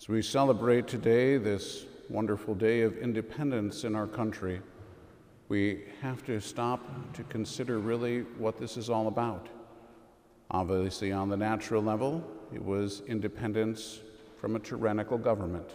As we celebrate today this wonderful day of independence in our country, we have to stop to consider really what this is all about. Obviously, on the natural level, it was independence from a tyrannical government.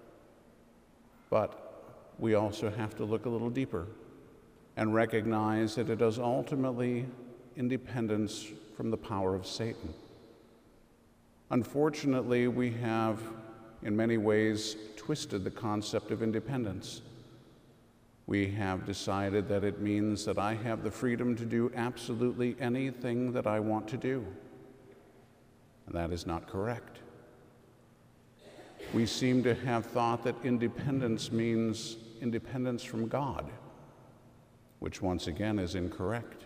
But we also have to look a little deeper and recognize that it is ultimately independence from the power of Satan. Unfortunately, we have in many ways twisted the concept of independence. We have decided that it means that I have the freedom to do absolutely anything that I want to do. And that is not correct. We seem to have thought that independence means independence from God, which once again is incorrect.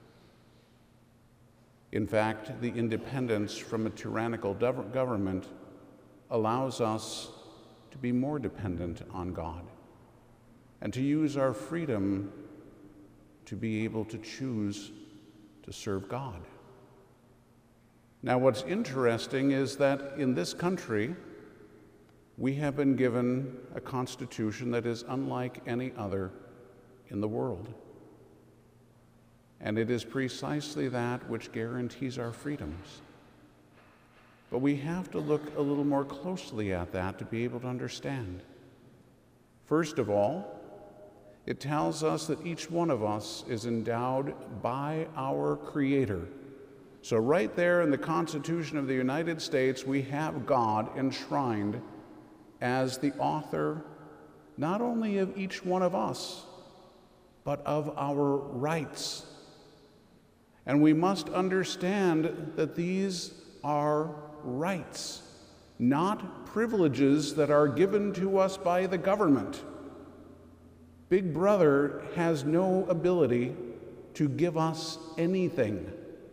In fact, the independence from a tyrannical government allows us to be more dependent on God and to use our freedom to be able to choose to serve God. Now, what's interesting is that in this country, we have been given a constitution that is unlike any other in the world. And it is precisely that which guarantees our freedoms. But we have to look a little more closely at that to be able to understand. First of all, it tells us that each one of us is endowed by our Creator. So right there in the Constitution of the United States, we have God enshrined as the author not only of each one of us, but of our rights. And we must understand that these are rights, not privileges that are given to us by the government. Big Brother has no ability to give us anything.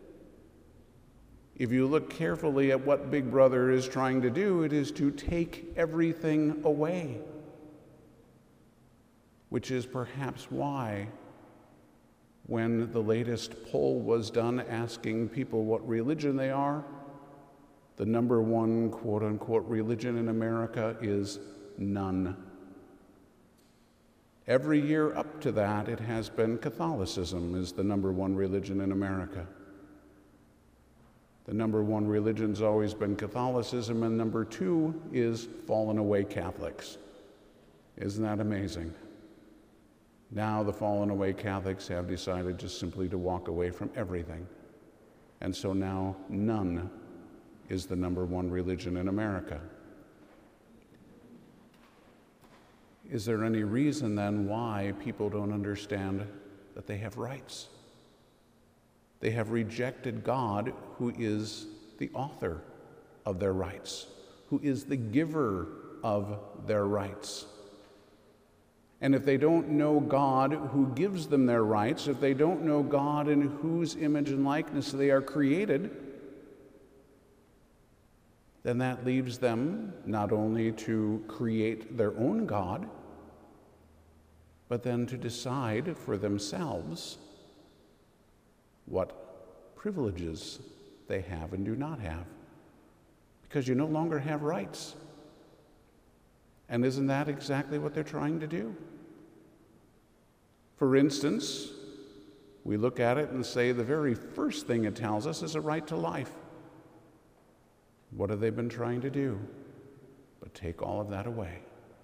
If you look carefully at what Big Brother is trying to do, it is to take everything away, which is perhaps why when the latest poll was done asking people what religion they are, the number one quote-unquote religion in America is none. Every year up to that, it has been Catholicism is the number one religion in America. The number one religion's always been Catholicism, and number two is fallen away Catholics. Isn't that amazing? Now the fallen away Catholics have decided just simply to walk away from everything. And so now none is the number one religion in America. Is there any reason then why people don't understand that they have rights? They have rejected God, who is the author of their rights, who is the giver of their rights. And if they don't know God who gives them their rights, if they don't know God in whose image and likeness they are created, then that leaves them not only to create their own God, but then to decide for themselves what privileges they have and do not have, because you no longer have rights. And isn't that exactly what they're trying to do? For instance, we look at it and say the very first thing it tells us is a right to life. What have they been trying to do? But take all of that away.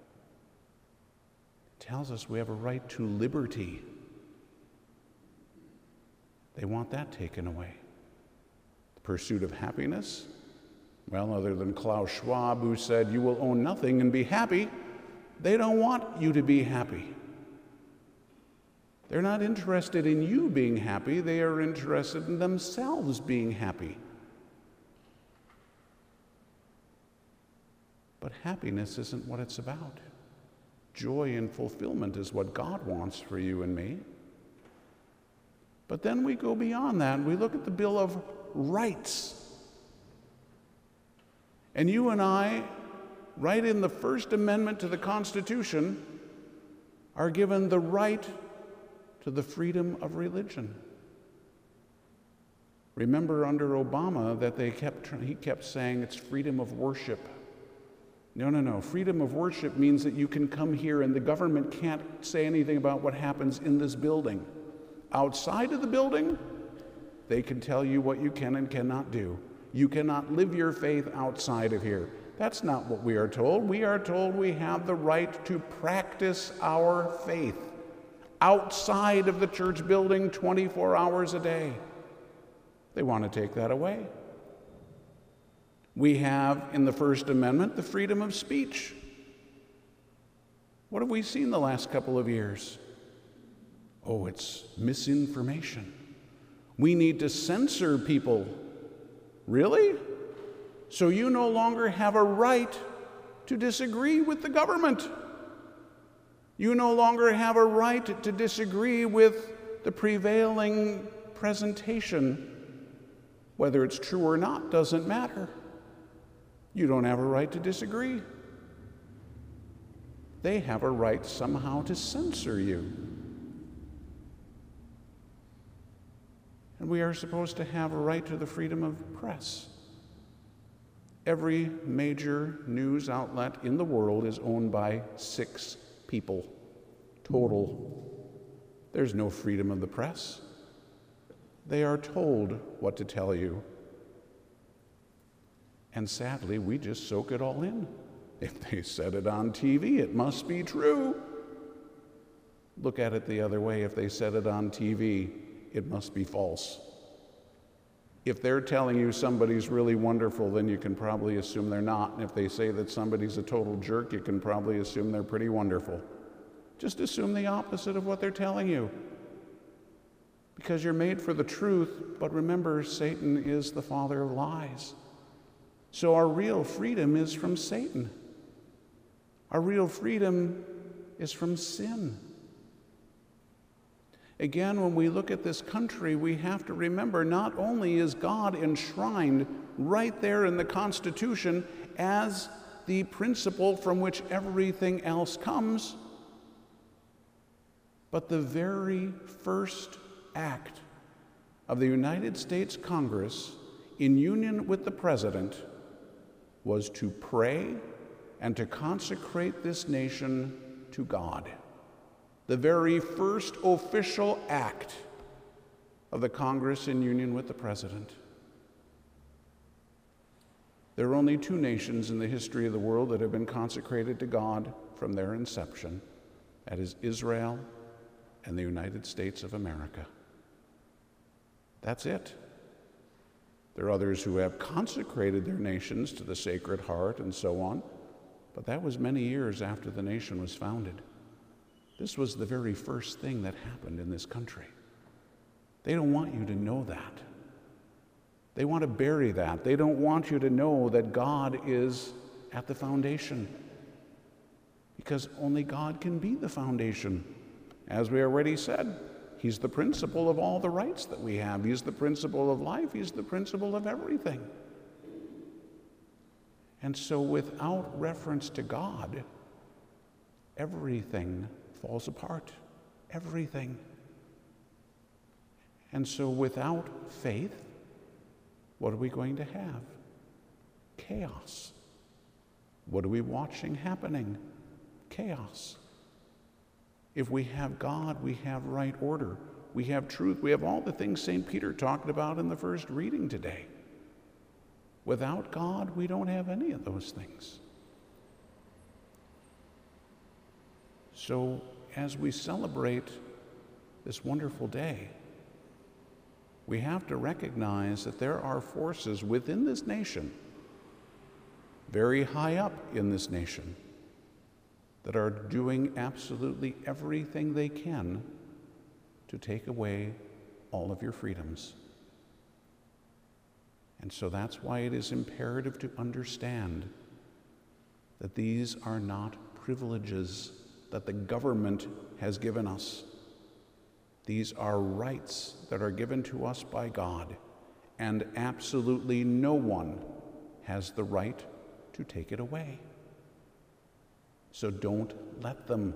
It tells us we have a right to liberty. They want that taken away. The pursuit of happiness? Well, other than Klaus Schwab, who said, "You will own nothing and be happy," they don't want you to be happy. They're not interested in you being happy. They are interested in themselves being happy. But happiness isn't what it's about. Joy and fulfillment is what God wants for you and me. But then we go beyond that and we look at the Bill of Rights. And you and I, right in the First Amendment to the Constitution, are given the right to the freedom of religion. Remember under Obama that he kept saying it's freedom of worship. No. Freedom of worship means that you can come here and the government can't say anything about what happens in this building. Outside of the building, they can tell you what you can and cannot do. You cannot live your faith outside of here. That's not what we are told. We are told we have the right to practice our faith outside of the church building 24 hours a day. They want to take that away. We have in the First Amendment the freedom of speech. What have we seen the last couple of years? Oh, it's misinformation. We need to censor people. Really? So you no longer have a right to disagree with the government. You no longer have a right to disagree with the prevailing presentation. Whether it's true or not doesn't matter. You don't have a right to disagree. They have a right somehow to censor you. And we are supposed to have a right to the freedom of press. Every major news outlet in the world is owned by 6 people total. There's no freedom of the press. They are told what to tell you. And sadly, we just soak it all in. If they said it on TV, it must be true. Look at it the other way. If they said it on TV, it must be false. If they're telling you somebody's really wonderful, then you can probably assume they're not. And if they say that somebody's a total jerk, you can probably assume they're pretty wonderful. Just assume the opposite of what they're telling you. Because you're made for the truth, but remember, Satan is the father of lies. So our real freedom is from Satan. Our real freedom is from sin. Again, when we look at this country, we have to remember not only is God enshrined right there in the Constitution as the principle from which everything else comes, but the very first act of the United States Congress in union with the President was to pray and to consecrate this nation to God. The very first official act of the Congress in union with the President. There are only 2 nations in the history of the world that have been consecrated to God from their inception. That is Israel and the United States of America. That's it. There are others who have consecrated their nations to the Sacred Heart and so on, but that was many years after the nation was founded. This was the very first thing that happened in this country. They don't want you to know that. They want to bury that. They don't want you to know that God is at the foundation, because only God can be the foundation. As we already said, He's the principle of all the rights that we have. He's the principle of life. He's the principle of everything. And so without reference to God, everything falls apart. Everything. And so without faith, what are we going to have? Chaos. What are we watching happening? Chaos. If we have God, we have right order. We have truth. We have all the things St. Peter talked about in the first reading today. Without God, we don't have any of those things. So as we celebrate this wonderful day, we have to recognize that there are forces within this nation, very high up in this nation, that are doing absolutely everything they can to take away all of your freedoms. And so that's why it is imperative to understand that these are not privileges that the government has given us. These are rights that are given to us by God, and absolutely no one has the right to take it away. So don't let them.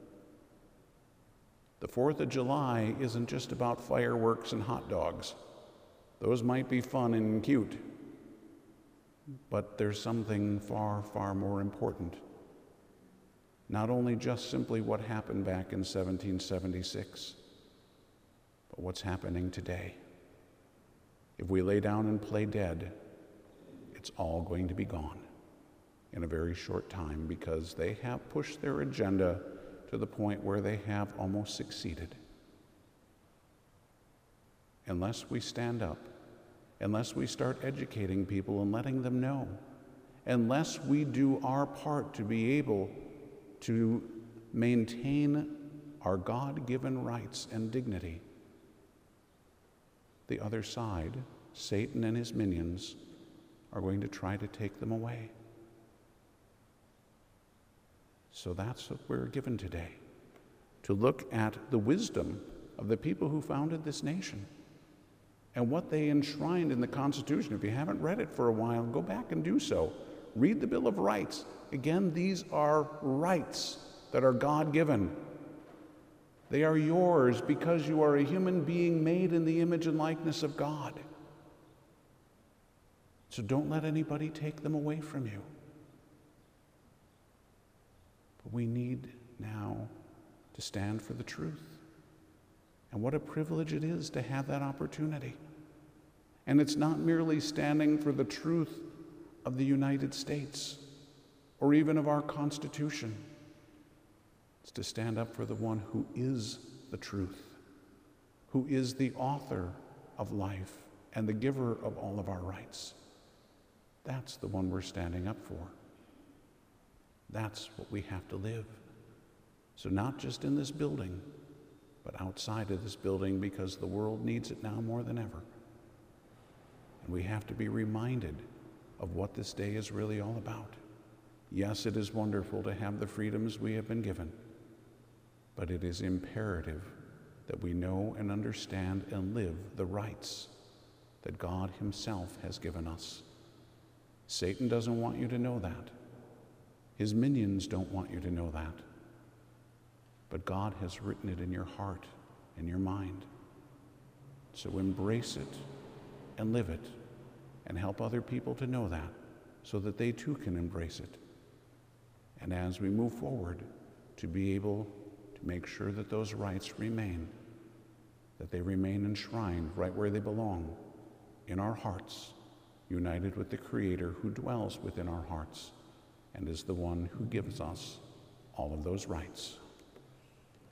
The 4th of July isn't just about fireworks and hot dogs. Those might be fun and cute. But there's something far, far more important. Not only just simply what happened back in 1776, but what's happening today. If we lay down and play dead, it's all going to be gone in a very short time, because they have pushed their agenda to the point where they have almost succeeded. Unless we stand up, unless we start educating people and letting them know, unless we do our part to be able to maintain our God-given rights and dignity, the other side, Satan and his minions, are going to try to take them away. So that's what we're given today, to look at the wisdom of the people who founded this nation and what they enshrined in the Constitution. If you haven't read it for a while, go back and do so. Read the Bill of Rights. Again, these are rights that are God-given. They are yours because you are a human being made in the image and likeness of God. So don't let anybody take them away from you. But we need now to stand for the truth. And what a privilege it is to have that opportunity. And it's not merely standing for the truth of the United States or even of our Constitution. It's to stand up for the one who is the truth, who is the author of life and the giver of all of our rights. That's the one we're standing up for. That's what we have to live. So not just in this building, but outside of this building, because the world needs it now more than ever. And we have to be reminded of what this day is really all about. Yes, it is wonderful to have the freedoms we have been given, but it is imperative that we know and understand and live the rights that God himself has given us. Satan doesn't want you to know that. His minions don't want you to know that. But God has written it in your heart and your mind. So embrace it and live it and help other people to know that so that they too can embrace it. And as we move forward, to be able to make sure that those rights remain, that they remain enshrined right where they belong, in our hearts, united with the Creator who dwells within our hearts and is the one who gives us all of those rights.